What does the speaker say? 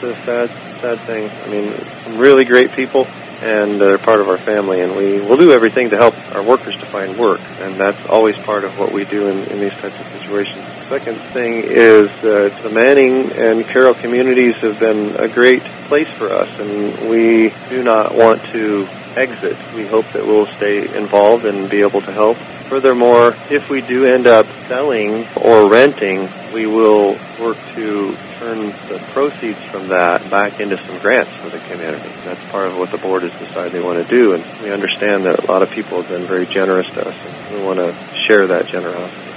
a sad thing. I mean, some really great people, and they're part of our family, and we will do everything to help our workers to find work, and that's always part of what we do in these types of situations. The second thing is the Manning and Carroll communities have been a great place for us, and we do not want to exit. We hope that we'll stay involved and be able to help. Furthermore, if we do end up selling or renting, we will work to turn the proceeds from that back into some grants for the community. That's part of what the board has decided they want to do, and we understand that a lot of people have been very generous to us, and we want to share that generosity.